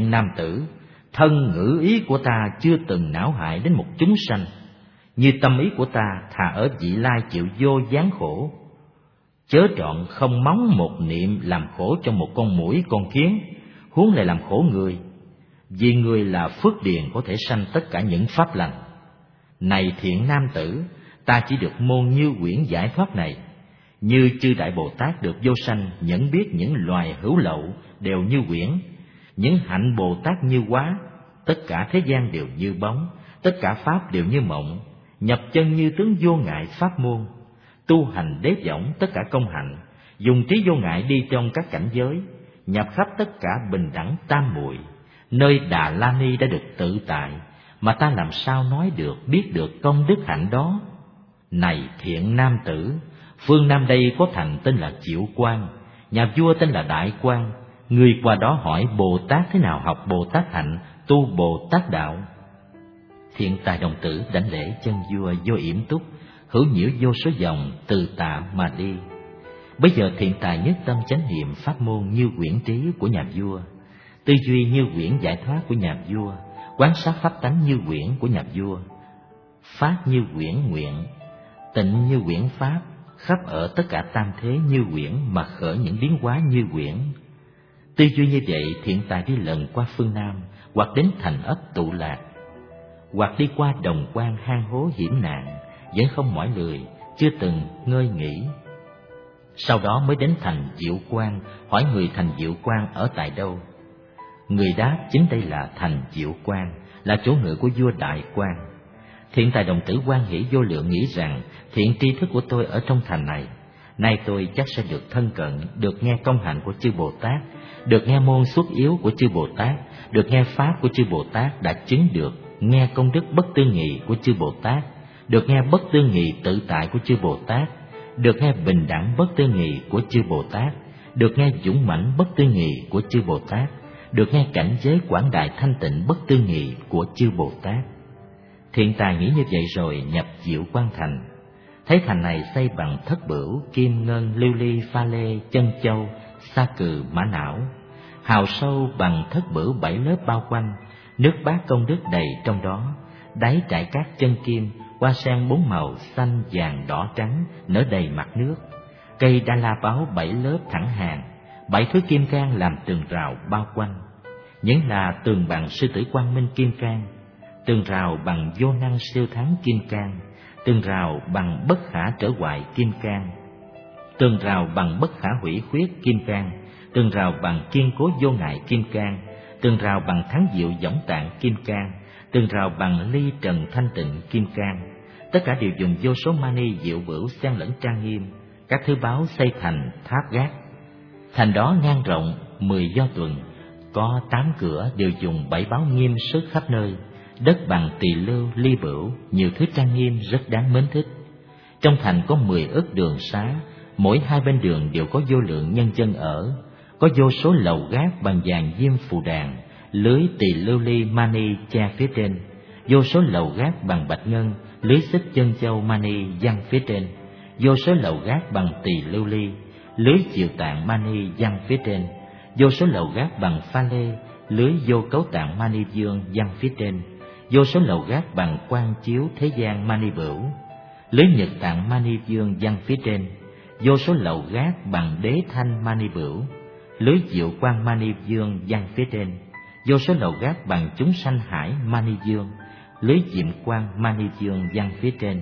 thiện nam tử, thân ngữ ý của ta chưa từng não hại đến một chúng sanh. Như tâm ý của ta thà ở vị lai chịu vô gián khổ, chớ trọn không móng một niệm làm khổ cho một con muỗi con kiến, huống lại làm khổ người. Vì người là phước điền có thể sanh tất cả những pháp lành. Này thiện nam tử, ta chỉ được môn Như Quyển giải thoát này. Như chư Đại Bồ Tát được vô sanh nhẫn biết những loài hữu lậu đều như quyển, những hạnh Bồ Tát như quá, tất cả thế gian đều như bóng, tất cả pháp đều như mộng, nhập chân như tướng vô ngại pháp môn, tu hành đế võng tất cả công hạnh, dùng trí vô ngại đi trong các cảnh giới, nhập khắp tất cả bình đẳng tam muội. Nơi Đà La Ni đã được tự tại, mà ta làm sao nói được biết được công đức hạnh đó. Này thiện nam tử, phương Nam đây có thành tên là Diệu Quang, nhà vua tên là Đại Quang. Người qua đó hỏi Bồ Tát thế nào học Bồ Tát hạnh, tu Bồ Tát đạo. Thiện tài đồng tử đảnh lễ chân vua vô yểm túc, hữu nhiễu vô số dòng từ tạ mà đi. Bây giờ thiện tài nhất tâm chánh niệm pháp môn Như Quyển trí của nhà vua, tư duy Như Quyển giải thoát của nhà vua, quán sát pháp tánh Như Quyển của nhà vua, phát Như Quyển nguyện, tịnh Như Quyển pháp, khắp ở tất cả tam thế Như Quyển mà khởi những biến hóa Như Quyển. Tư duy như vậy, thiện tài đi lần qua phương Nam, hoặc đến thành ấp tụ lạc, hoặc đi qua đồng quan hang hố hiểm nạn, vẫn không mỏi lười, chưa từng ngơi nghỉ. Sau đó mới đến thành Diệu Quang, hỏi người thành Diệu Quang ở tại đâu. Người đáp chính đây là thành Diệu Quang, là chỗ ngự của vua Đại Quang. Thiện tài đồng tử hoan hỷ vô lượng, nghĩ rằng thiện tri thức của tôi ở trong thành này, nay tôi chắc sẽ được thân cận, được nghe công hạnh của chư Bồ Tát, được nghe môn xuất yếu của chư Bồ Tát, được nghe pháp của chư Bồ Tát đã chứng được, nghe công đức bất tư nghị của chư Bồ Tát, được nghe bất tư nghị tự tại của chư Bồ Tát, được nghe bình đẳng bất tư nghị của chư Bồ Tát, được nghe dũng mãnh bất tư nghị của chư Bồ Tát, được nghe cảnh giới quảng đại thanh tịnh bất tư nghị của chư Bồ Tát. Thiện tài nghĩ như vậy rồi nhập Diệu Quang thành. Thấy thành này xây bằng thất bửu, kim ngân, lưu ly, pha lê, chân châu, sa cừ, mã não, hào sâu bằng thất bửu 7 lớp bao quanh, nước bát công đức đầy trong đó, đáy trải cát chân kim, hoa sen 4 màu xanh, vàng, đỏ, trắng nở đầy mặt nước, cây đa la báo 7 lớp thẳng hàng, 7 thứ kim cang làm tường rào bao quanh. Những là tường bằng sư tử quang minh kim cang, tường rào bằng vô năng siêu thắng kim cang, tường rào bằng bất khả trở hoại kim cang, tường rào bằng bất khả hủy khuyết kim cang, tường rào bằng kiên cố vô ngại kim cang, tường rào bằng thắng diệu võng tạng kim cang, tường rào bằng ly trần thanh tịnh kim cang. Tất cả đều dùng vô số mani diệu bửu xen lẫn trang nghiêm, các thứ báu xây thành tháp gác. Thành đó ngang rộng 10 do tuần, có 8 cửa, đều dùng 7 báu nghiêm sức khắp nơi. Đất bằng tỳ lưu, ly bửu, nhiều thứ trang nghiêm rất đáng mến thích. Trong thành có 10 ức đường xá, mỗi hai bên đường đều có vô lượng nhân dân ở, có vô số lầu gác bằng vàng diêm phù đàn, lưới tỳ lưu ly mani che phía trên, vô số lầu gác bằng bạch ngân, lưới xích chân châu mani giăng phía trên, vô số lầu gác bằng tỳ lưu ly, lưới diệu tạng mani giăng phía trên, vô số lầu gác bằng pha lê, lưới vô cấu tạng mani dương giăng phía trên, vô số lầu gác bằng quan chiếu thế gian mani bửu, lưới nhật tạng mani dương giăng phía trên, vô số lầu gác bằng đế thanh mani bửu, lưới diệu quang mani dương giăng phía trên, vô số lầu gác bằng chúng sanh hải mani dương, lưới diệm quang mani dương giăng phía trên,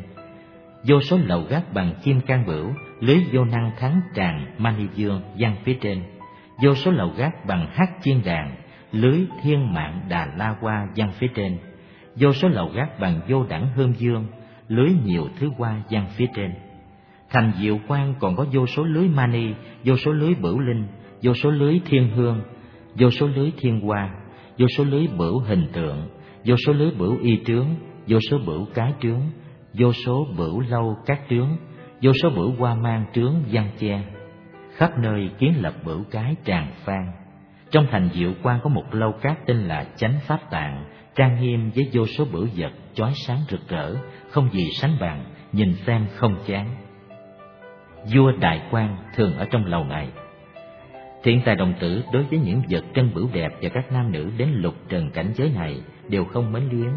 vô số lầu gác bằng kim cang bửu, lưới vô năng thắng tràng mani dương giăng phía trên, vô số lầu gác bằng hắc chiên đàn, lưới thiên mạng đà la hoa giăng phía trên, vô số lầu gác bằng vô đẳng hương dương, lưới nhiều thứ hoa giăng phía trên. Thành Diệu Quang còn có vô số lưới mani, vô số lưới bửu linh, vô số lưới thiên hương, vô số lưới thiên hoa, vô số lưới bửu hình tượng, vô số lưới bửu y trướng, vô số bửu cái trướng, vô số bửu lâu các trướng, vô số bửu hoa mang trướng giăng che. Khắp nơi kiến lập bửu cái tràng phan. Trong thành Diệu Quang có một lâu cát tên là Chánh Pháp Tạng, trang nghiêm với vô số bửu vật chói sáng rực rỡ, không gì sánh bằng, nhìn xem không chán. Vua Đại Quang thường ở trong lầu này. Thiện tài đồng tử đối với những vật trân bửu đẹp và các nam nữ đến lục trần cảnh giới này đều không mến luyến.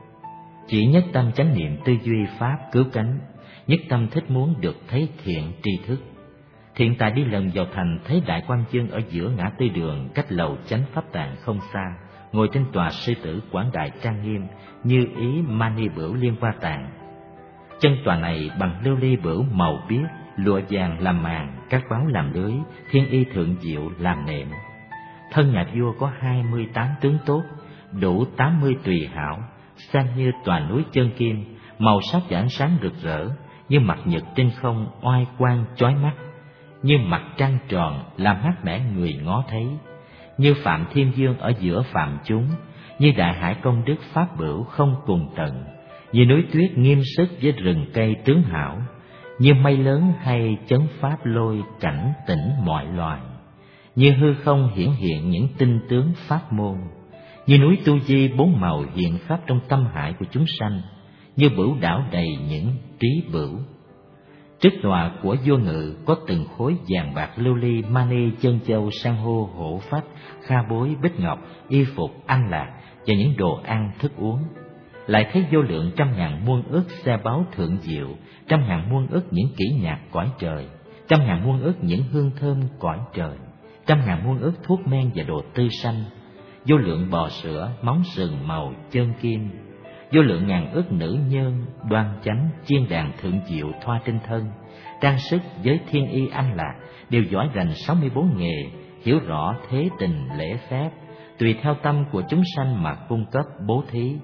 Chỉ nhất tâm chánh niệm tư duy pháp cứu cánh, nhất tâm thích muốn được thấy thiện tri thức. Thiện tài đi lần vào thành, thấy Đại Quang Chân ở giữa ngã tư đường, cách lầu chánh pháp tạng không xa, ngồi trên tòa sư tử quảng đại trang nghiêm, như ý mani bửu liên hoa tạng. Chân tòa này bằng lưu ly bửu màu biếc, lụa vàng làm màn, các báo làm lưới, thiên y thượng diệu làm nệm. Thân nhà vua có 28 tướng tốt, đủ 80 tùy hảo, xanh như tòa núi chân kim, màu sắc và ánh sáng rực rỡ, như mặt nhật trên không oai quang chói mắt, như mặt trăng tròn làm mát mẻ người ngó thấy, như Phạm Thiên Dương ở giữa phạm chúng, như đại hải công đức pháp bửu không cùng tận, như núi tuyết nghiêm sức với rừng cây tướng hảo, như mây lớn hay chấn pháp lôi cảnh tỉnh mọi loài, như hư không hiển hiện những tinh tướng pháp môn, như núi Tu Di bốn màu hiện khắp trong tâm hải của chúng sanh, như bửu đảo đầy những trí bửu. Trước tòa của vua Ngự có từng khối vàng bạc lưu ly mani chân châu san hô hổ phách kha bối bích ngọc y phục an lạc và những đồ ăn thức uống. Lại thấy vô lượng trăm ngàn muôn ức xe báu thượng diệu, trăm ngàn muôn ức những kỹ nhạc cõi trời, trăm ngàn muôn ức những hương thơm cõi trời, trăm ngàn muôn ức thuốc men và đồ tư sanh, vô lượng bò sữa móng sừng màu chân kim, vô lượng ngàn ức nữ nhân đoan chánh chiên đàn thượng diệu thoa trên thân, trang sức với thiên y an lạc, đều giỏi rành 64 nghề, hiểu rõ thế tình lễ phép, tùy theo tâm của chúng sanh mà cung cấp bố thí.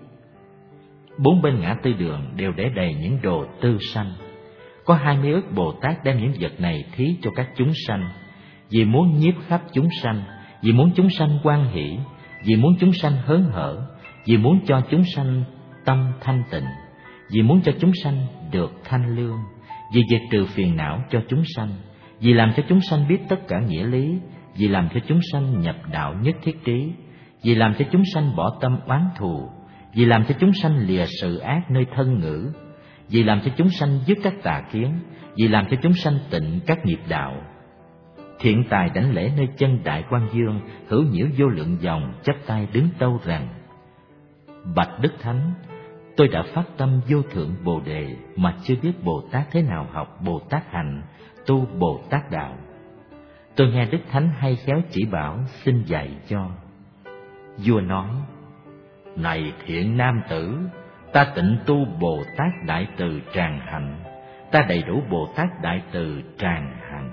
Bốn bên ngã tư đường đều để đầy những đồ tư sanh. Có 20 ức Bồ Tát đem những vật này thí cho các chúng sanh, vì muốn nhiếp khắp chúng sanh, vì muốn chúng sanh hoan hỷ, vì muốn chúng sanh hớn hở, vì muốn cho chúng sanh tâm thanh tịnh, vì muốn cho chúng sanh được thanh lương, vì diệt trừ phiền não cho chúng sanh, vì làm cho chúng sanh biết tất cả nghĩa lý, vì làm cho chúng sanh nhập đạo nhất thiết trí, vì làm cho chúng sanh bỏ tâm oán thù, vì làm cho chúng sanh lìa sự ác nơi thân ngữ, vì làm cho chúng sanh dứt các tà kiến, vì làm cho chúng sanh tịnh các nghiệp đạo. Thiện tài đảnh lễ nơi chân Đại Quang Dương, hữu nhiễu vô lượng dòng chắp tay đứng tâu rằng: Bạch Đức Thánh, tôi đã phát tâm vô thượng Bồ Đề mà chưa biết Bồ Tát thế nào học Bồ Tát hạnh, tu Bồ Tát đạo. Tôi nghe Đức Thánh hay khéo chỉ bảo, xin dạy cho. Vua nói: Này thiện nam tử, ta tịnh tu Bồ Tát Đại Từ tràng hạnh, ta đầy đủ Bồ Tát Đại Từ tràng hạnh.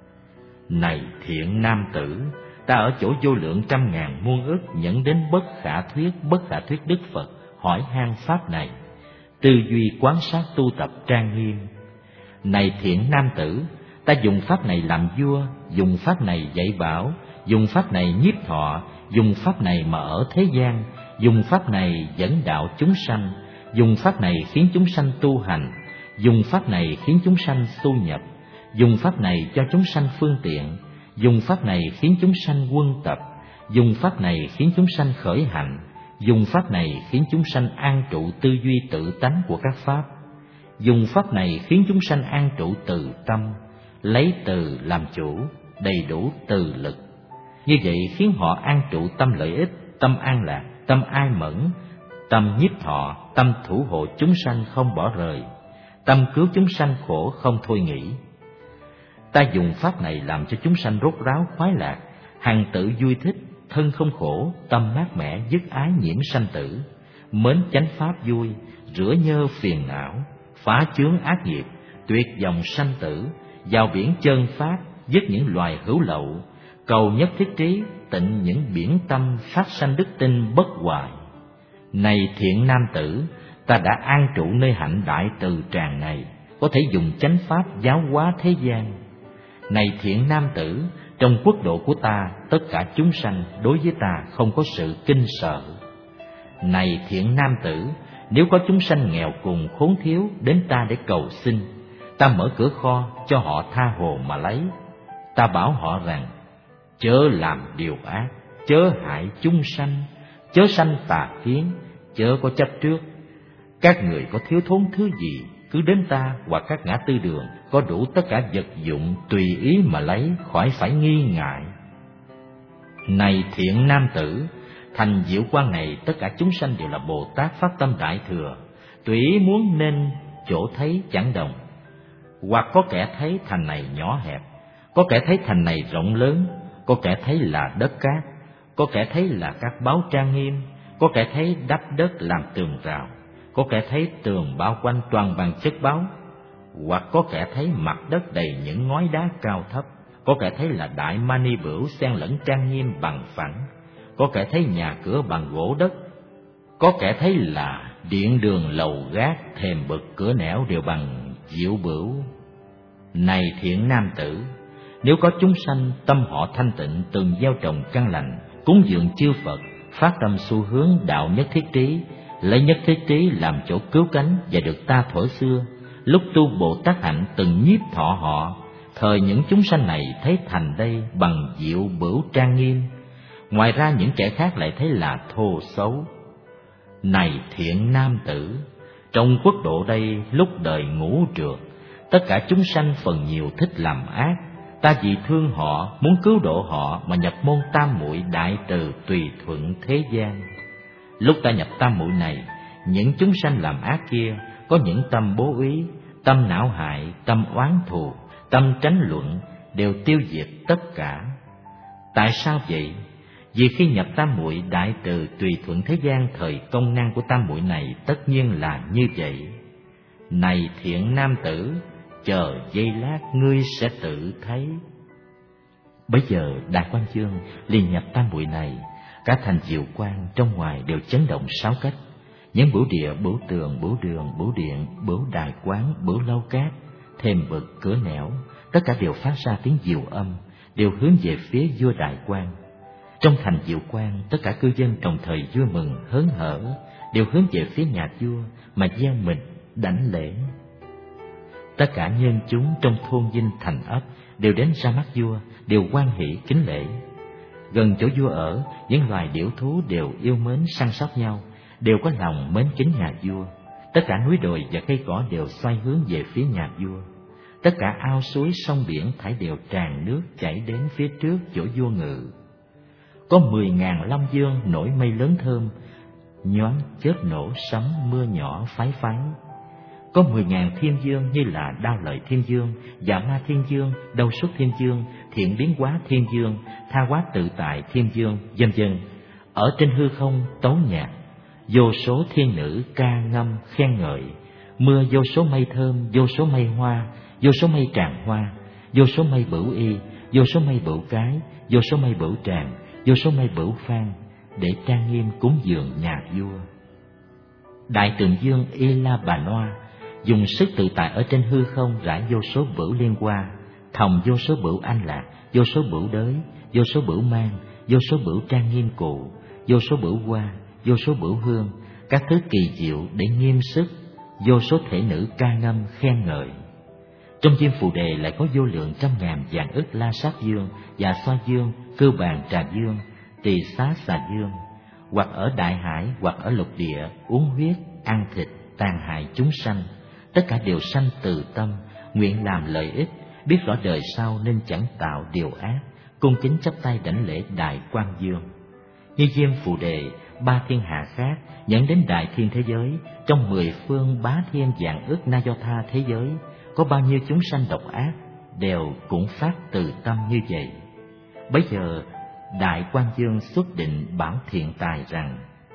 Này thiện nam tử, ta ở chỗ vô lượng trăm ngàn muôn ức nhận đến bất khả thuyết Đức Phật, hỏi han pháp này, tư duy quán sát tu tập trang nghiêm. Này thiện nam tử, ta dùng pháp này làm vua, dùng pháp này dạy bảo, dùng pháp này nhiếp thọ, dùng pháp này mà ở thế gian, dùng pháp này dẫn đạo chúng sanh, dùng pháp này khiến chúng sanh tu hành, dùng pháp này khiến chúng sanh tu nhập, dùng pháp này cho chúng sanh phương tiện, dùng pháp này khiến chúng sanh quân tập, dùng pháp này khiến chúng sanh khởi hạnh, dùng pháp này khiến chúng sanh an trụ tư duy tự tánh của các pháp, dùng pháp này khiến chúng sanh an trụ từ tâm, lấy từ làm chủ, đầy đủ từ lực. Như vậy khiến họ an trụ tâm lợi ích, tâm an lạc, tâm ai mẫn, tâm nhiếp thọ, tâm thủ hộ chúng sanh không bỏ rời, tâm cứu chúng sanh khổ không thôi nghĩ. Ta dùng pháp này làm cho chúng sanh rốt ráo khoái lạc, hằng tự vui thích, thân không khổ, tâm mát mẻ, dứt ái nhiễm sanh tử, mến chánh pháp vui, rửa nhơ phiền não, phá chướng ác nghiệp, tuyệt vọng sanh tử, vào biển chân pháp, dứt những loài hữu lậu, cầu nhất thiết trí, tịnh những biển tâm phát sanh đức tin bất hoại. Này thiện nam tử, ta đã an trụ nơi hạnh Đại Từ tràng này, có thể dùng chánh pháp giáo hóa thế gian. Này thiện nam tử, trong quốc độ của ta, tất cả chúng sanh đối với ta không có sự kinh sợ. Này thiện nam tử, nếu có chúng sanh nghèo cùng khốn thiếu đến ta để cầu xin, ta mở cửa kho cho họ tha hồ mà lấy. Ta bảo họ rằng: chớ làm điều ác, chớ hại chúng sanh, chớ sanh tà kiến, chớ có chấp trước. Các người có thiếu thốn thứ gì, cứ đến ta hoặc các ngã tư đường, có đủ tất cả vật dụng tùy ý mà lấy, khỏi phải nghi ngại. Này thiện nam tử, thành diệu quan này tất cả chúng sanh đều là Bồ Tát phát tâm đại thừa, tùy ý muốn nên chỗ thấy chẳng đồng. Hoặc có kẻ thấy thành này nhỏ hẹp, có kẻ thấy thành này rộng lớn, có kẻ thấy là đất cát, có kẻ thấy là các báu trang nghiêm, có kẻ thấy đắp đất làm tường rào, có kẻ thấy tường bao quanh toàn bằng chất báu, hoặc có kẻ thấy mặt đất đầy những ngói đá cao thấp, có kẻ thấy là đại mani bửu xen lẫn trang nghiêm bằng phẳng, có kẻ thấy nhà cửa bằng gỗ đất, có kẻ thấy là điện đường lầu gác thềm bậc cửa nẻo đều bằng diệu bửu. Này thiện nam tử, nếu có chúng sanh tâm họ thanh tịnh, từng gieo trồng căn lành, cúng dường chư Phật, phát tâm xu hướng đạo nhất thiết trí, lấy nhất thiết trí làm chỗ cứu cánh và được ta thuở xưa, lúc tu Bồ Tát hạnh từng nhiếp thọ họ, thời những chúng sanh này thấy thành đây bằng diệu bửu trang nghiêm, ngoài ra những kẻ khác lại thấy là thô xấu. Này thiện nam tử, trong quốc độ đây lúc đời ngũ trượt, tất cả chúng sanh phần nhiều thích làm ác, ta vì thương họ, muốn cứu độ họ mà nhập môn tam muội đại từ tùy thuận thế gian. Lúc ta nhập tam muội này, những chúng sanh làm ác kia có những tâm bố úy, tâm não hại, tâm oán thù, tâm tránh luận, đều tiêu diệt tất cả. Tại sao vậy? Vì khi nhập tam muội đại từ tùy thuận thế gian, thời công năng của tam muội này tất nhiên là như vậy. Này thiện nam tử, chờ giây lát ngươi sẽ tự thấy. Bấy giờ Đại Quang Chương liền nhập tam muội này, cả thành diệu quang trong ngoài đều chấn động sáu cách. Những bửu địa, bửu tường, bửu đường, bửu điện, bửu đài quán, bửu lâu cát, thềm bậc, cửa nẻo, tất cả đều phát ra tiếng diệu âm, đều hướng về phía vua Đại Quang. Trong thành diệu quang, tất cả cư dân đồng thời vui mừng hớn hở, đều hướng về phía nhà vua mà gieo mình đảnh lễ. Tất cả nhân chúng trong thôn dinh thành ấp đều đến ra mắt vua, đều hoan hỷ kính lễ. Gần chỗ vua ở, những loài điểu thú đều yêu mến săn sóc nhau, đều có lòng mến kính nhà vua. Tất cả núi đồi và cây cỏ đều xoay hướng về phía nhà vua. Tất cả ao suối sông biển thảy đều tràn nước chảy đến phía trước chỗ vua ngự. Có 10.000 long dương nổi mây lớn thơm, nhoáng chớp nổ sấm mưa nhỏ phái phái. Có 10.000 thiên dương như là Đao Lợi Thiên Dương, Dạ Ma Thiên Dương, Đâu Xuất Thiên Dương, Thiện Biến Hóa Thiên Dương, Tha Hóa Tự Tại Thiên Dương, vân vân, ở trên hư không tấu nhạc. Vô số thiên nữ ca ngâm khen ngợi, mưa vô số mây thơm, vô số mây hoa, vô số mây tràng hoa, vô số mây bửu y, vô số mây bửu cái, vô số mây bửu tràng, vô số mây bửu phan, để trang nghiêm cúng dường nhà vua. Đại Tượng Dương Y La Bà Noa dùng sức tự tại ở trên hư không rải vô số bửu liên hoa, thòng vô số bửu an lạc, vô số bửu đới, vô số bửu mang, vô số bửu trang nghiêm cụ, vô số bửu hoa, vô số bửu hương, các thứ kỳ diệu để nghiêm sức, vô số thể nữ ca ngâm khen ngợi. Trong Diêm Phù Đề lại có vô lượng trăm ngàn vạn ức La Sát Dương, Dạ Xoa Dương, Cưu Bàn Trà Dương, Tỳ Xá Xà Dương, hoặc ở đại hải, hoặc ở lục địa, uống huyết, ăn thịt, tàn hại chúng sanh. Tất cả đều sanh từ tâm, nguyện làm lợi ích, biết rõ đời sau nên chẳng tạo điều ác, cung kính chắp tay đảnh lễ Đại Quang Dương. Như Diêm Phù Đề, ba thiên hạ khác dẫn đến đại thiên thế giới, trong 10 phương bá thiên vạn ức na do tha thế giới, có bao nhiêu chúng sanh độc ác đều cũng phát từ tâm như vậy. Bấy giờ Đại Quang Dương xuất định bảo Thiện Tài rằng: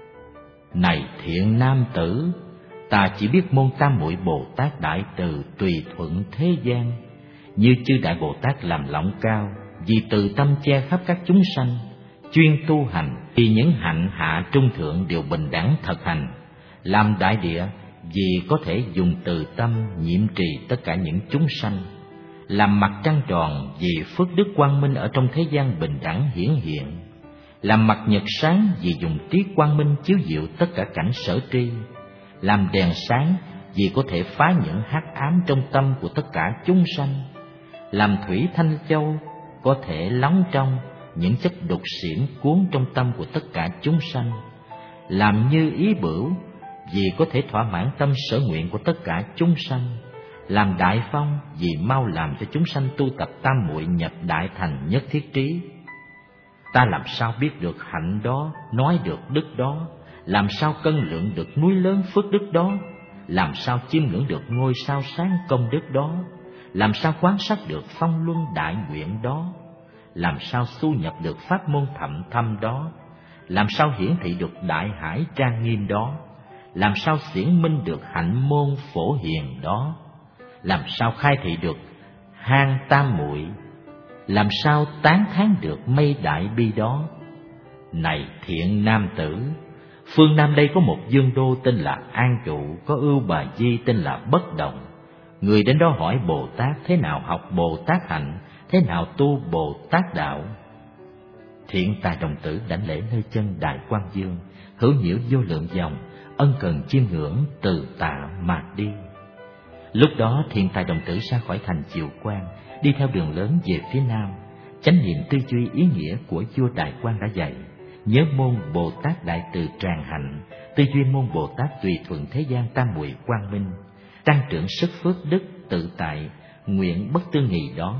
Này thiện nam tử, ta chỉ biết môn tam muội Bồ Tát đại từ tùy thuận thế gian, như chư đại Bồ Tát làm lọng cao, vì từ tâm che khắp các chúng sanh, chuyên tu hành, vì những hạnh hạ trung thượng đều bình đẳng thật hành, làm đại địa vì có thể dùng từ tâm nhiễm trì tất cả những chúng sanh, làm mặt trăng tròn vì phước đức quang minh ở trong thế gian bình đẳng hiển hiện, làm mặt nhật sáng vì dùng trí quang minh chiếu diệu tất cả cảnh sở tri, làm đèn sáng vì có thể phá những hắc ám trong tâm của tất cả chúng sanh, làm thủy thanh châu có thể lắng trong những chất đục xiển cuốn trong tâm của tất cả chúng sanh, làm như ý bửu vì có thể thỏa mãn tâm sở nguyện của tất cả chúng sanh, làm đại phong vì mau làm cho chúng sanh tu tập tam muội nhập đại thành nhất thiết trí. Ta làm sao biết được hạnh đó, nói được đức đó? Làm sao cân lượng được núi lớn phước đức đó? Làm sao chiêm ngưỡng được ngôi sao sáng công đức đó? Làm sao quán sát được phong luân đại nguyện đó? Làm sao xu nhập được pháp môn thậm thâm đó? Làm sao hiển thị được đại hải trang nghiêm đó? Làm sao xiển minh được hạnh môn phổ hiền đó? Làm sao khai thị được hang tam muội? Làm sao tán thán được mây đại bi đó? Này thiện nam tử, phương Nam đây có một dương đô tên là An Trụ, có Ưu Bà Di tên là Bất Động. Người đến đó hỏi Bồ Tát thế nào học Bồ Tát hạnh, thế nào tu Bồ Tát đạo. Thiện tài đồng tử đảnh lễ nơi chân Đại Quang Dương, hữu nhiễu vô lượng dòng, ân cần chiêm ngưỡng từ tạ mà đi. Lúc đó thiện tài đồng tử ra khỏi thành Diệu Quang, đi theo đường lớn về phía nam, chánh niệm tư duy ý nghĩa của vua Đại Quang đã dạy, nhớ môn Bồ Tát Đại Từ Tràng Hạnh, tư duy môn Bồ Tát Tùy Thuận Thế Gian Tam Muội Quang Minh, tăng trưởng sức phước đức tự tại, nguyện bất tư nghị đó,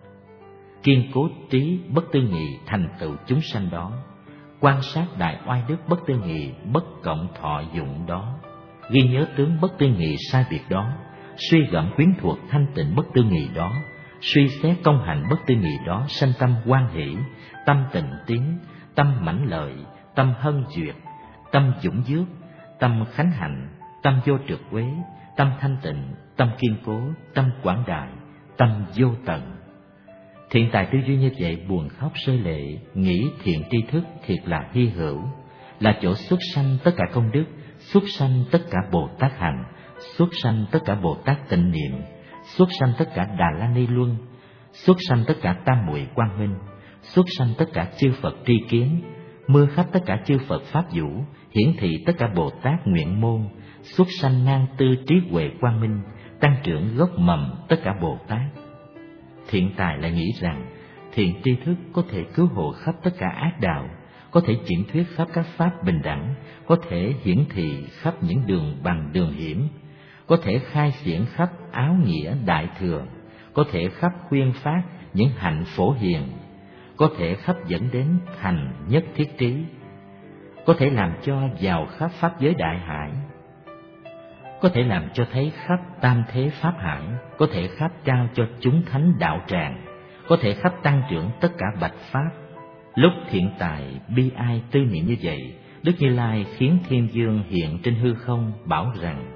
kiên cố trí bất tư nghị thành tựu chúng sanh đó, quan sát đại oai đức bất tư nghị bất cộng thọ dụng đó, ghi nhớ tướng bất tư nghị sai biệt đó, suy gẫm quyến thuộc thanh tịnh bất tư nghị đó, suy xét công hạnh bất tư nghị đó, sanh tâm hoan hỷ, tâm tịnh tiến, tâm mãnh lợi, tâm hân duyệt, tâm dũng dước, tâm khánh hạnh, tâm vô trượt quế, tâm thanh tịnh, tâm kiên cố, tâm quảng đại, tâm vô tận. Thiện tài tư duy như vậy buồn khóc rơi lệ, nghĩ thiện tri thức thiệt là hy hữu, là chỗ xuất sanh tất cả công đức, xuất sanh tất cả Bồ Tát hạnh, xuất sanh tất cả Bồ Tát tịnh niệm, xuất sanh tất cả Đà La Ni Luân, xuất sanh tất cả Tam Muội Quang Minh, xuất sanh tất cả chư Phật tri kiến, mưa khắp tất cả chư Phật pháp vũ, hiển thị tất cả Bồ Tát nguyện môn, xuất sanh ngang tư trí huệ quang minh, tăng trưởng gốc mầm tất cả Bồ Tát. Thiện tài lại nghĩ rằng thiện tri thức có thể cứu hộ khắp tất cả ác đạo, có thể chuyển thuyết khắp các pháp bình đẳng, có thể hiển thị khắp những đường bằng đường hiểm, có thể khai xiển khắp áo nghĩa đại thừa, có thể khắp khuyên phát những hạnh phổ hiền, có thể khắp dẫn đến thành nhất thiết trí, có thể làm cho vào khắp pháp giới đại hải, có thể làm cho thấy khắp tam thế pháp hải, có thể khắp trao cho chúng thánh đạo tràng, có thể khắp tăng trưởng tất cả bạch pháp. Lúc thiện tài bi ai tư niệm như vậy, Đức Như Lai khiến Thiên Dương hiện trên hư không bảo rằng: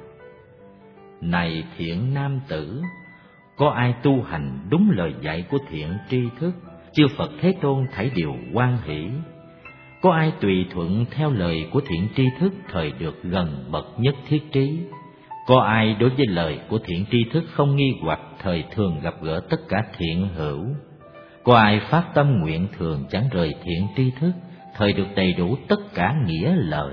Này thiện nam tử, có ai tu hành đúng lời dạy của thiện tri thức, chư Phật Thế Tôn thảy đều hoan hỷ. Có ai tùy thuận theo lời của thiện tri thức, thời được gần bậc nhất thiết trí. Có ai đối với lời của thiện tri thức không nghi hoặc, thời thường gặp gỡ tất cả thiện hữu. Có ai phát tâm nguyện thường chẳng rời thiện tri thức, thời được đầy đủ tất cả nghĩa lợi.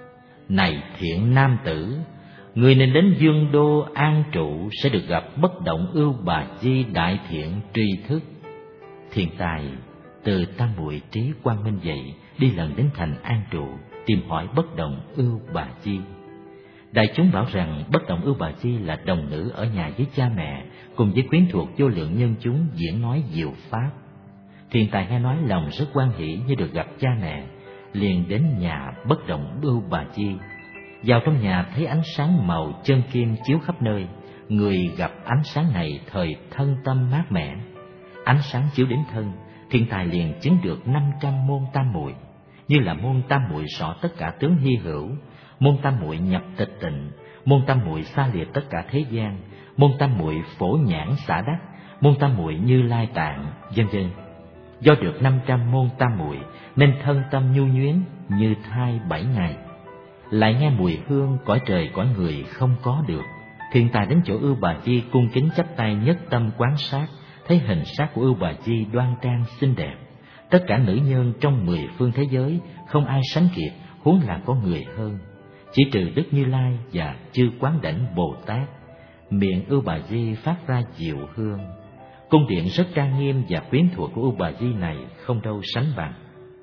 Này thiện nam tử, người nên đến Dương Đô An Trụ, sẽ được gặp Bất Động Ưu Bà Di đại thiện tri thức. Thiện tài từ tam muội trí quang minh dậy, đi lần đến thành An Trụ, tìm hỏi Bất Động Ưu Bà Di. Đại chúng bảo rằng Bất Động Ưu Bà Di là đồng nữ ở nhà với cha mẹ, cùng với quyến thuộc vô lượng nhân chúng diễn nói diệu pháp. Thiện tài nghe nói lòng rất hoan hỷ như được gặp cha mẹ, liền đến nhà Bất Động Ưu Bà Di. Vào trong nhà thấy ánh sáng màu chân kim chiếu khắp nơi, người gặp ánh sáng này thời thân tâm mát mẻ. Ánh sáng chiếu đến thân, thiện tài liền chứng được 500 môn tam muội, như là môn tam muội rõ tất cả tướng hy hữu, môn tam muội nhập tịch tịnh, môn tam muội xa lìa tất cả thế gian, môn tam muội phổ nhãn xả đắc, môn tam muội Như Lai Tạng, vân vân. Do được 500 môn tam muội nên thân tâm nhu nhuyến như thai 7 ngày. Lại nghe mùi hương cõi trời cõi người không có được. Thiện tài đến chỗ Ưu Bà Di cung kính chắp tay nhất tâm quán sát, thấy hình sắc của Ưu Bà Di đoan trang xinh đẹp. Tất cả nữ nhân trong 10 phương thế giới không ai sánh kịp, huống là có người hơn. Chỉ trừ Đức Như Lai và chư Quán Đảnh Bồ Tát, miệng Ưu Bà Di phát ra diệu hương. Cung điện rất trang nghiêm và quyến thuộc của Ưu Bà Di này không đâu sánh bằng.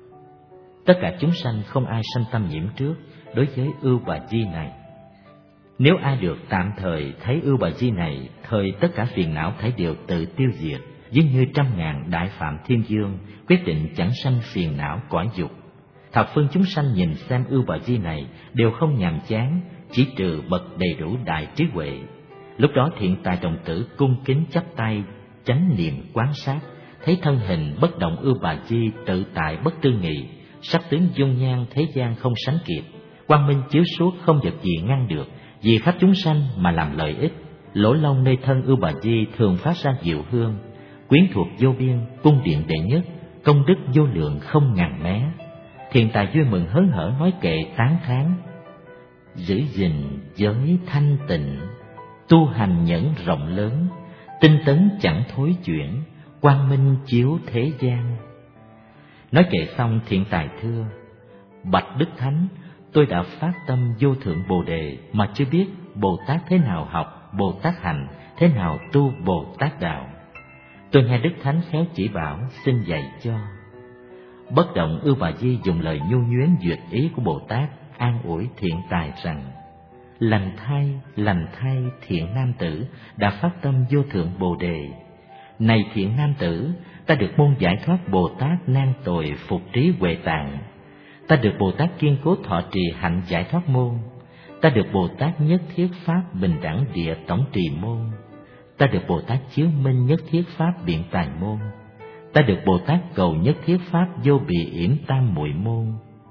Tất cả chúng sanh không ai sanh tâm nhiễm trước đối với Ưu Bà Di này. Nếu ai được tạm thời thấy Ưu Bà Di này, thời tất cả phiền não thảy đều tự tiêu diệt, giống như 100.000 đại phạm thiên dương quyết định chẳng sanh phiền não cõi dục. Thập phương chúng sanh nhìn xem Ưu Bà Di này đều không nhàm chán, chỉ trừ bậc đầy đủ đại trí huệ. Lúc đó thiện tài đồng tử cung kính chắp tay, chánh niệm quán sát, thấy thân hình bất động Ưu Bà Di tự tại bất tư nghị, sắc tướng dung nhan thế gian không sánh kịp, quang minh chiếu suốt không vật gì ngăn được, vì khắp chúng sanh mà làm lợi ích. Lỗ long nơi thân Ưu Bà Di thường phát ra diệu hương, quyến thuộc vô biên, cung điện đệ nhất, công đức vô lượng không ngàn mé. Thiện tài vui mừng hớn hở nói kệ tán thán: giữ gìn giới thanh tịnh, tu hành nhẫn rộng lớn, tinh tấn chẳng thối chuyển, quang minh chiếu thế gian. Nói kệ xong, thiện tài thưa: bạch Đức Thánh, tôi đã phát tâm vô thượng Bồ Đề mà chưa biết Bồ Tát thế nào học Bồ Tát hành, thế nào tu Bồ Tát đạo. Tôi nghe Đức Thánh khéo chỉ bảo, xin dạy cho. Bất động Ưu Bà Di dùng lời nhu nhuyến duyệt ý của Bồ Tát, an ủi thiện tài rằng: lành thay thiện nam tử đã phát tâm vô thượng Bồ Đề. Này thiện nam tử, ta được môn giải thoát Bồ Tát nan tồi phục trí huệ tạng. Ta được Bồ Tát kiên cố thọ trì hạnh giải thoát môn. Ta được Bồ Tát nhất thiết pháp bình đẳng địa tổng trì môn. Ta được Bồ Tát chiếu minh nhất thiết pháp biện tài môn. Ta được Bồ Tát cầu nhất thiết pháp vô bị yểm tam muội môn.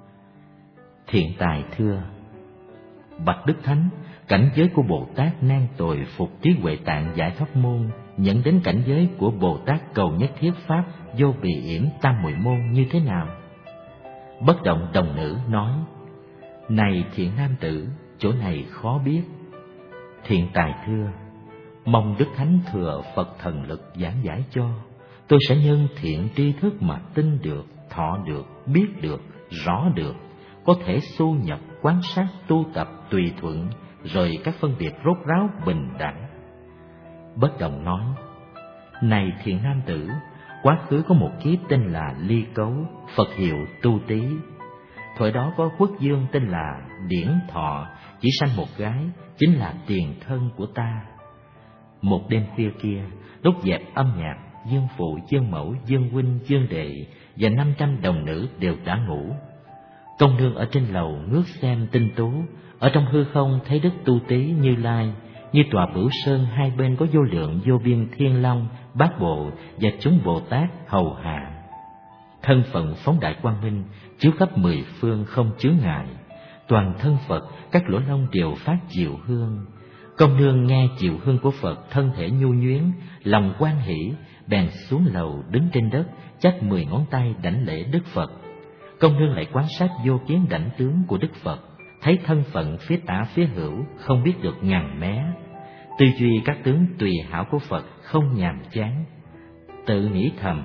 Thiện tài thưa: bạch Đức Thánh, cảnh giới của Bồ Tát nan tồi phục trí huệ tạng giải thoát môn dẫn đến cảnh giới của Bồ Tát cầu nhất thiết pháp vô bị yểm tam muội môn như thế nào? Bất động đồng nữ nói: này thiện nam tử, chỗ này khó biết. Thiện tài thưa: mong Đức Thánh thừa Phật thần lực giảng giải cho, tôi sẽ nhân thiện tri thức mà tin được, thọ được, biết được, rõ được, có thể xu nhập quan sát tu tập tùy thuận, rồi các phân biệt rốt ráo bình đẳng. Bất động nói: này thiện nam tử, quá khứ có một kiếp tên là Ly Cấu, Phật hiệu Tu Tý. Thời đó có quốc vương tên là Điển Thọ, chỉ sanh một gái, chính là tiền thân của ta. Một đêm khuya kia, lúc dẹp âm nhạc, dương phụ, dương mẫu, dương huynh, dương đệ và 500 đồng nữ đều đã ngủ. Công nương ở trên lầu ngước xem tinh tú, ở trong hư không thấy Đức Tu Tý Như Lai, như tòa Bửu Sơn hai bên có vô lượng vô biên thiên long, bát bộ và chúng Bồ Tát hầu hạ. Thân phận phóng đại quang minh, chiếu khắp 10 phương không chướng ngại. Toàn thân Phật các lỗ lông đều phát diệu hương. Công nương nghe diệu hương của Phật, thân thể nhu nhuyến, lòng hoan hỷ, bèn xuống lầu đứng trên đất, chắp 10 ngón tay đảnh lễ Đức Phật. Công nương lại quan sát vô kiến đảnh tướng của Đức Phật, thấy thân phận phía tả phía hữu không biết được ngàn mé. Tư duy các tướng tùy hảo của Phật không nhàm chán, tự nghĩ thầm: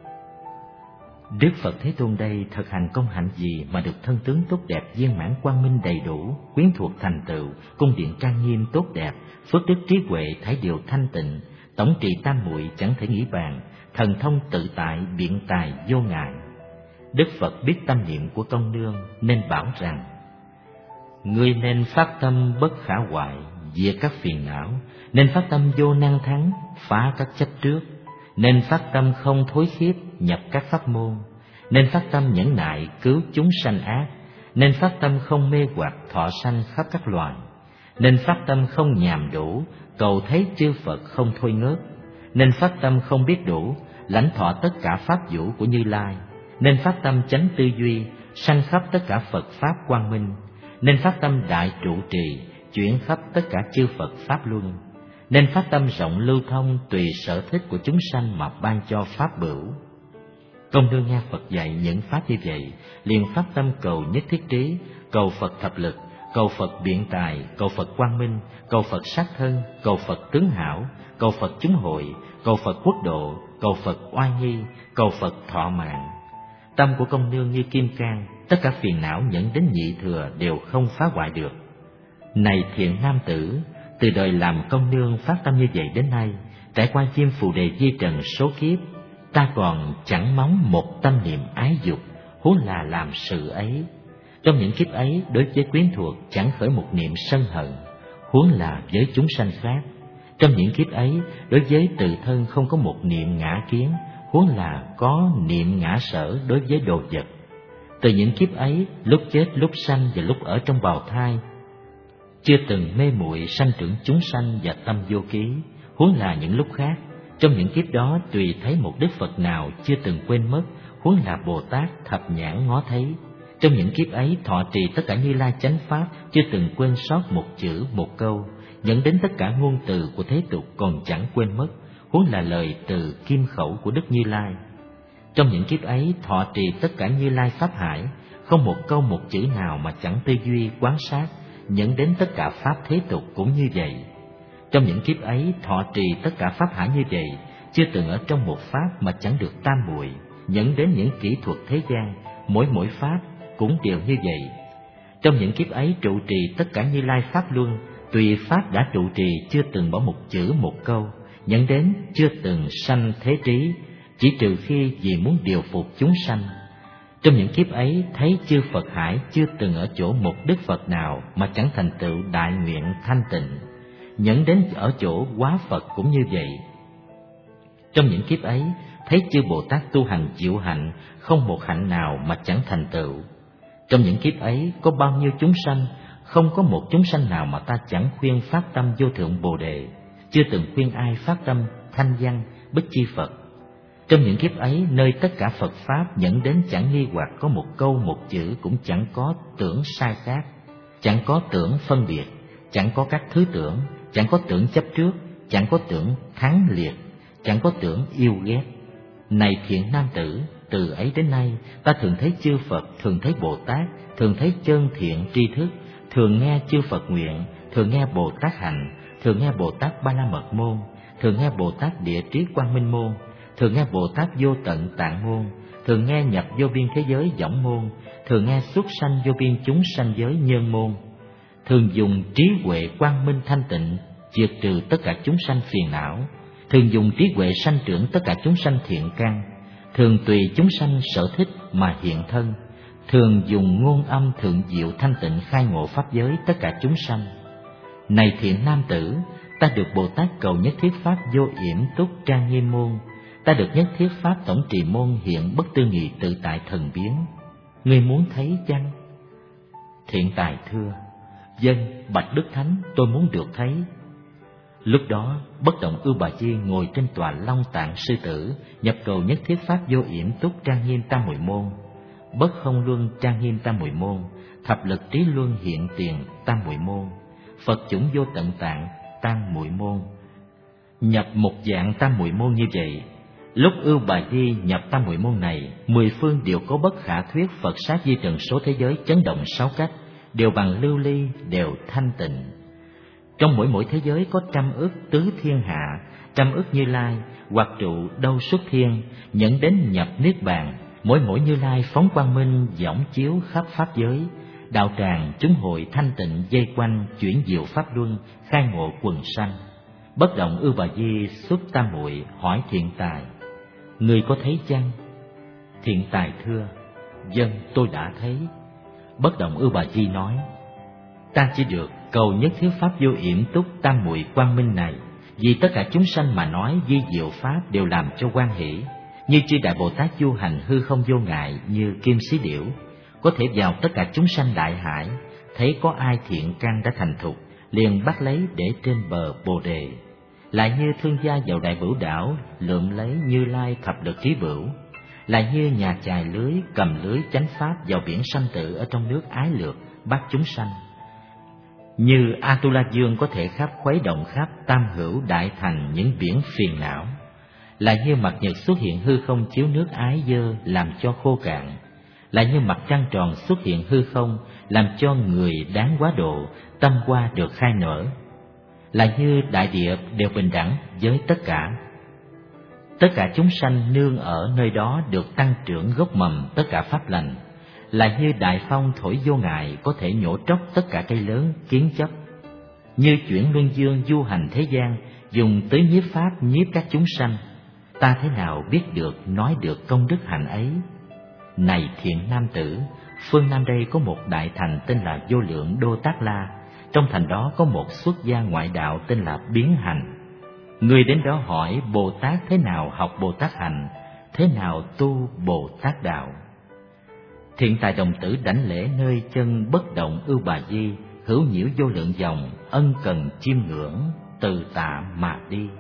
Đức Phật Thế Tôn đây thực hành công hạnh gì mà được thân tướng tốt đẹp, viên mãn quang minh đầy đủ, quyến thuộc thành tựu, cung điện trang nghiêm tốt đẹp, phước đức trí huệ thảy đều thanh tịnh, tổng trì tam muội chẳng thể nghĩ bàn, thần thông tự tại biện tài vô ngại. Đức Phật biết tâm niệm của công nương nên bảo rằng: ngươi nên phát tâm bất khả hoại, diệt các phiền não, nên phát tâm vô năng thắng, phá các chấp trước, nên phát tâm không thối khiếp, nhập các pháp môn, nên phát tâm nhẫn nại cứu chúng sanh ác, nên phát tâm không mê hoặc thọ sanh khắp các loài, nên phát tâm không nhàm đủ, cầu thấy chư Phật không thôi ngớt, nên phát tâm không biết đủ, lãnh thọ tất cả pháp vũ của Như Lai, nên phát tâm chánh tư duy, sanh khắp tất cả Phật pháp quang minh, nên phát tâm đại trụ trì, chuyển khắp tất cả chư Phật pháp luân, nên phát tâm rộng lưu thông tùy sở thích của chúng sanh mà ban cho pháp bửu. Công nương nghe Phật dạy những pháp như vậy, liền phát tâm cầu nhất thiết trí, cầu Phật thập lực, cầu Phật biện tài, cầu Phật quang minh, cầu Phật sát thân, cầu Phật tướng hảo, cầu Phật chúng hội, cầu Phật quốc độ, cầu Phật oai nghi, cầu Phật thọ mạng. Tâm của công nương như kim cang, tất cả phiền não dẫn đến nhị thừa đều không phá hoại được. Này thiện nam tử, từ đời làm công nương phát tâm như vậy đến nay, trải qua chim phù đề di trần số kiếp, ta còn chẳng móng một tâm niệm ái dục, huống là làm sự ấy. Trong những kiếp ấy, đối với quyến thuộc chẳng khởi một niệm sân hận, huống là với chúng sanh khác. Trong những kiếp ấy, đối với tự thân không có một niệm ngã kiến, huống là có niệm ngã sở đối với đồ vật. Từ những kiếp ấy, lúc chết, lúc sanh và lúc ở trong bào thai, chưa từng mê muội sanh trưởng chúng sanh và tâm vô ký, huống là những lúc khác. Trong những kiếp đó, tùy thấy một Đức Phật nào chưa từng quên mất, huống là Bồ Tát thập nhãn ngó thấy. Trong những kiếp ấy, thọ trì tất cả Như Lai chánh pháp, chưa từng quên sót một chữ, một câu, dẫn đến tất cả ngôn từ của thế tục còn chẳng quên mất, huống là lời từ kim khẩu của Đức Như Lai. Trong những kiếp ấy, thọ trì tất cả Như Lai pháp hải, không một câu một chữ nào mà chẳng tư duy quán sát, dẫn đến tất cả pháp thế tục cũng như vậy. Trong những kiếp ấy, thọ trì tất cả pháp hải như vậy, chưa từng ở trong một pháp mà chẳng được tam muội, dẫn đến những kỹ thuật thế gian, mỗi pháp cũng đều như vậy. Trong những kiếp ấy, trụ trì tất cả Như Lai pháp luân, tùy pháp đã trụ trì chưa từng bỏ một chữ một câu, dẫn đến chưa từng sanh thế trí, chỉ trừ khi vì muốn điều phục chúng sanh. Trong những kiếp ấy, thấy chư Phật hải chưa từng ở chỗ một Đức Phật nào mà chẳng thành tựu đại nguyện thanh tịnh, dẫn đến ở chỗ hóa Phật cũng như vậy. Trong những kiếp ấy, thấy chư Bồ Tát tu hành diệu hạnh, không một hạnh nào mà chẳng thành tựu. Trong những kiếp ấy, có bao nhiêu chúng sanh, không có một chúng sanh nào mà ta chẳng khuyên phát tâm vô thượng Bồ Đề, chưa từng khuyên ai phát tâm thanh văn bích chi Phật. Trong những kiếp ấy, nơi tất cả Phật pháp dẫn đến chẳng nghi hoặc có một câu một chữ, cũng chẳng có tưởng sai khác, chẳng có tưởng phân biệt, chẳng có các thứ tưởng, chẳng có tưởng chấp trước, chẳng có tưởng thắng liệt, chẳng có tưởng yêu ghét. Này thiện nam tử, từ ấy đến nay, ta thường thấy chư Phật, thường thấy Bồ Tát, thường thấy chân thiện tri thức, thường nghe chư Phật nguyện, thường nghe Bồ Tát hạnh, thường nghe Bồ Tát Ba La Mật môn, thường nghe Bồ Tát Địa Trí Quang Minh môn, thường nghe Bồ Tát Vô Tận Tạng môn, thường nghe nhập vô biên thế giới võng môn, thường nghe xuất sanh vô biên chúng sanh giới nhân môn, thường dùng trí huệ quang minh thanh tịnh diệt trừ tất cả chúng sanh phiền não, thường dùng trí huệ sanh trưởng tất cả chúng sanh thiện căn, thường tùy chúng sanh sở thích mà hiện thân, thường dùng ngôn âm thượng diệu thanh tịnh khai ngộ pháp giới tất cả chúng sanh. Này thiện nam tử, ta được Bồ Tát cầu nhất thiết pháp vô yểm túc trang nghiêm môn, ta được nhất thiết pháp tổng trì môn hiện bất tư nghị tự tại thần biến. Ngươi muốn thấy chăng? Thiện tài thưa: Vâng, bạch Đức Thánh, tôi muốn được thấy. Lúc đó, Bất Động Ưu Bà Di ngồi trên tòa Long Tạng sư tử, nhập cầu nhất thiết pháp vô yểm túc trang nghiêm tam muội môn, bất không luân trang nghiêm tam muội môn, thập lực trí luân hiện tiền tam muội môn, Phật chủng vô tận tạng tam muội môn. Nhập một dạng tam muội môn như vậy, lúc Ưu Bà Di nhập tam muội môn này, 10 phương đều có bất khả thuyết Phật sát di trần số thế giới chấn động 6 cách, đều bằng lưu ly, đều thanh tịnh. Trong mỗi thế giới có 100 ức tứ thiên hạ, 100 ức Như Lai, hoặc trụ đâu xuất thiên, nhận đến nhập niết bàn. Mỗi Như Lai phóng quang minh võng chiếu khắp pháp giới, đạo tràng chúng hội thanh tịnh dây quanh, chuyển diệu pháp luân, khai ngộ quần sanh. Bất Động Ưu Bà Di xuất tam muội hỏi thiện tài: Ngươi có thấy chăng? Thiện tài thưa: Vâng, tôi đã thấy. Bất Động Ưu Bà Di nói: Ta chỉ được cầu nhất thiết pháp vô yểm túc tam muội quang minh này, vì tất cả chúng sanh mà nói di diệu pháp đều làm cho hoan hỷ, như chư Đại Bồ Tát du hành hư không vô ngại như kim xí điểu, có thể vào tất cả chúng sanh đại hải, thấy có ai thiện căn đã thành thục, liền bắt lấy để trên bờ Bồ Đề. Lại như thương gia vào Đại Bửu đảo, lượm lấy Như Lai thập lực trí bửu. Lại như nhà chài lưới cầm lưới chánh pháp vào biển sanh tử ở trong nước ái lược, bắt chúng sanh. Như Atula Dương có thể khắp khuấy động khắp tam hữu đại thành những biển phiền não. Lại như mặt nhật xuất hiện hư không chiếu nước ái dơ làm cho khô cạn. Lại như mặt trăng tròn xuất hiện hư không làm cho người đáng quá độ tâm qua được khai nở. Lại như đại địa đều bình đẳng với tất cả. Tất cả chúng sanh nương ở nơi đó được tăng trưởng gốc mầm tất cả pháp lành. Lại như đại phong thổi vô ngại có thể nhổ tróc tất cả cây lớn kiến chấp. Như chuyển luân dương du hành thế gian, dùng tứ nhiếp pháp nhiếp các chúng sanh. Ta thế nào biết được nói được công đức hạnh ấy? Này thiện nam tử, phương Nam đây có một đại thành tên là Vô Lượng Đô Tát La. Trong thành đó có một xuất gia ngoại đạo tên là Biến Hành. Người đến đó hỏi Bồ Tát thế nào học Bồ Tát hành, thế nào tu Bồ Tát đạo. Thiện tài đồng tử đảnh lễ nơi chân bất động Ưu Bà Di, hữu nhiễu vô lượng dòng, ân cần chiêm ngưỡng, từ tạ mà đi.